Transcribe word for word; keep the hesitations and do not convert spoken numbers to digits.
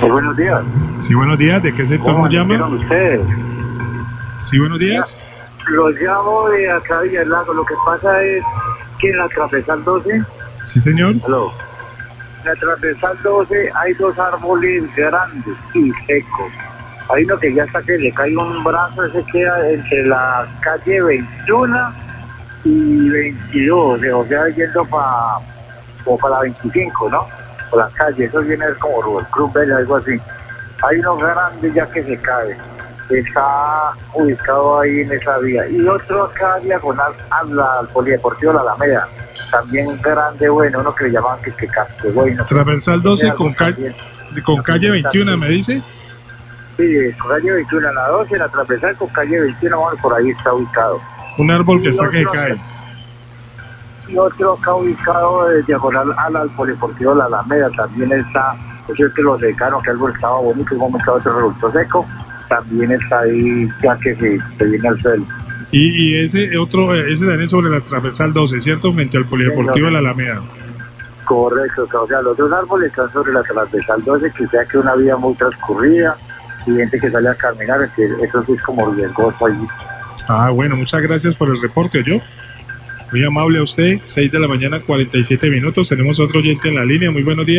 Muy buenos días. Sí, buenos días. ¿De qué sector ¿Cómo nos llama? amanecieron ustedes? Sí, buenos días. Los llamo de acá de Villalagos. Lo que pasa es que en la transversal doce, Sí, señor. aló, en la transversal doce hay dos árboles grandes y secos. Hay uno que ya hasta que le cae un brazo, ese queda entre la calle veintiuno y veintidós, o sea, yendo para o para la veinticinco, ¿no? Por la calle, eso viene a ser como Rubén Cruz Vela, algo así. Hay uno grande ya que se cae, está ubicado ahí en esa vía. Y otro acá diagonal al, al Polideportivo La Alameda, también grande, bueno, uno que le llamaban que, que Castegüey. Transversal doce con, ca con calle veintiuno, ¿me dice? Sí, con calle veintiuno, la doce, la transversal con calle veintiuno, bueno, por ahí está ubicado. Un árbol que Y está que otro, cae. Y otro acá ubicado de diagonal al, al Polideportivo La Alameda, también está, pues es que lo secaron, que algo estaba bonito, un momento otro resultó seco, también está ahí ya que se, se viene al suelo. Y, y ese otro, ese también es sobre la transversal doce, ¿cierto? Frente al Polideportivo de la Alameda. Correcto, o sea, los dos árboles están sobre la transversal doce, que sea que una vía muy transcurrida, y gente que sale a caminar, es que eso sí es como riesgoso allí. Ah, bueno, muchas gracias por el reporte, yo. Muy amable a usted, seis de la mañana, cuarenta y siete minutos, tenemos otro oyente en la línea, muy buenos días.